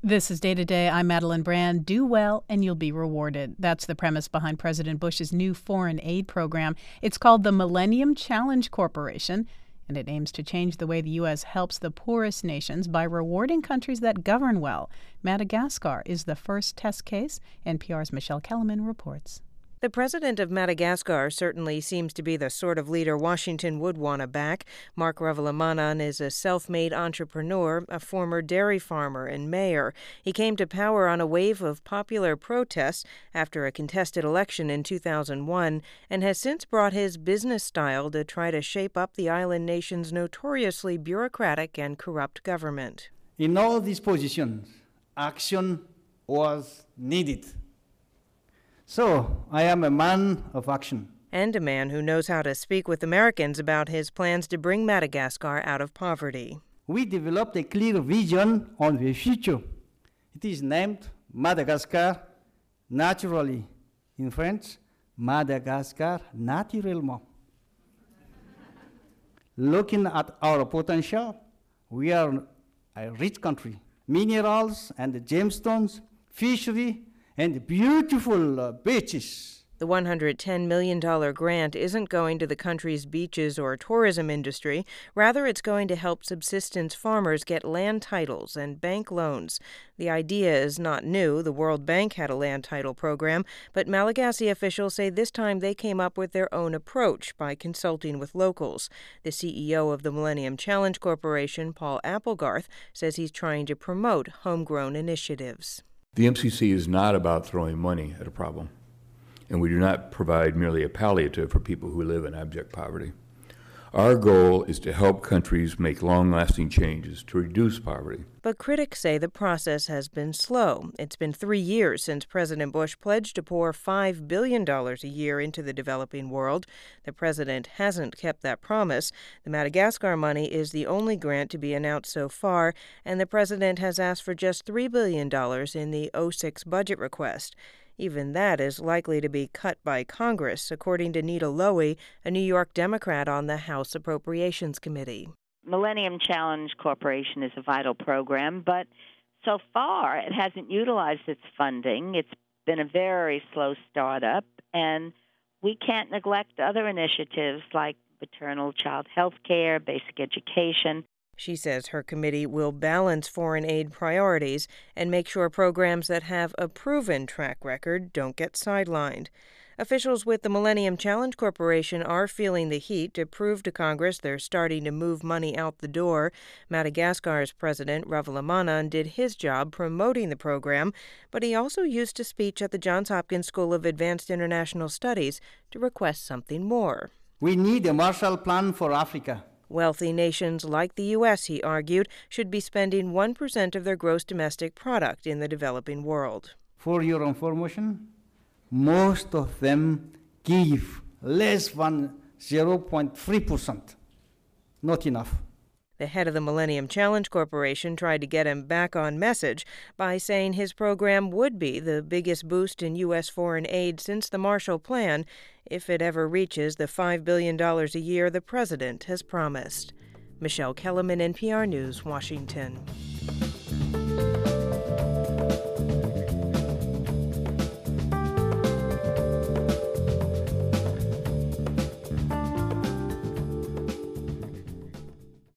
This is Day to Day. I'm Madeline Brand. Do well and you'll be rewarded. That's the premise behind President Bush's new foreign aid program. It's called the Millennium Challenge Corporation, and it aims to change the way the U.S. helps the poorest nations by rewarding countries that govern well. Madagascar is the first test case. NPR's Michelle Kellerman reports. The president of Madagascar certainly seems to be the sort of leader Washington would want to back. Marc Ravalomanana is a self-made entrepreneur, a former dairy farmer and mayor. He came to power on a wave of popular protests after a contested election in 2001 and has since brought his business style to try to shape up the island nation's notoriously bureaucratic and corrupt government. In all these positions, action was needed. So, I am a man of action. And a man who knows how to speak with Americans about his plans to bring Madagascar out of poverty. We developed a clear vision on the future. It is named Madagascar naturally. In French, Madagascar naturellement. Looking at our potential, we are a rich country. Minerals and gemstones, fishery, and beautiful beaches. The $110 million grant isn't going to the country's beaches or tourism industry. Rather, it's going to help subsistence farmers get land titles and bank loans. The idea is not new. The World Bank had a land title program, but Malagasy officials say this time they came up with their own approach by consulting with locals. The CEO of the Millennium Challenge Corporation, Paul Applegarth, says he's trying to promote homegrown initiatives. The MCC is not about throwing money at a problem, and we do not provide merely a palliative for people who live in abject poverty. Our goal is to help countries make long-lasting changes to reduce poverty. But critics say the process has been slow. It's been 3 years since President Bush pledged to pour $5 billion a year into the developing world. The president hasn't kept that promise. The Madagascar money is the only grant to be announced so far, and the president has asked for just $3 billion in the '06 budget request. Even that is likely to be cut by Congress, according to Nita Lowey, a New York Democrat on the House Appropriations Committee. Millennium Challenge Corporation is a vital program, but so far it hasn't utilized its funding. It's been a very slow startup, and we can't neglect other initiatives like maternal child health care, basic education. She says her committee will balance foreign aid priorities and make sure programs that have a proven track record don't get sidelined. Officials with the Millennium Challenge Corporation are feeling the heat to prove to Congress they're starting to move money out the door. Madagascar's president, Ravalomanana, did his job promoting the program, but he also used a speech at the Johns Hopkins School of Advanced International Studies to request something more. We need a Marshall Plan for Africa. Wealthy nations like the U.S., he argued, should be spending 1% of their gross domestic product in the developing world. For your information, most of them give less than 0.3%. Not enough. The head of the Millennium Challenge Corporation tried to get him back on message by saying his program would be the biggest boost in U.S. foreign aid since the Marshall Plan, if it ever reaches the $5 billion a year the president has promised. Michelle Kellerman, NPR News, Washington.